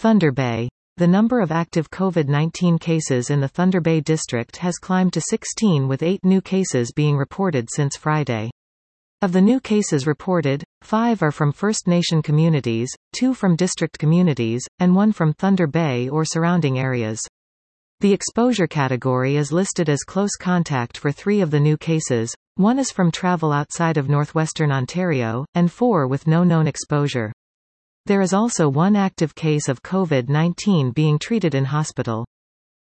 Thunder Bay. The number of active COVID-19 cases in the Thunder Bay district has climbed to 16, with 8 new cases being reported since Friday. Of the new cases reported, 5 are from First Nation communities, 2 from district communities, and 1 from Thunder Bay or surrounding areas. The exposure category is listed as close contact for 3 of the new cases, 1 is from travel outside of northwestern Ontario, and 4 with no known exposure. There is also 1 active case of COVID-19 being treated in hospital.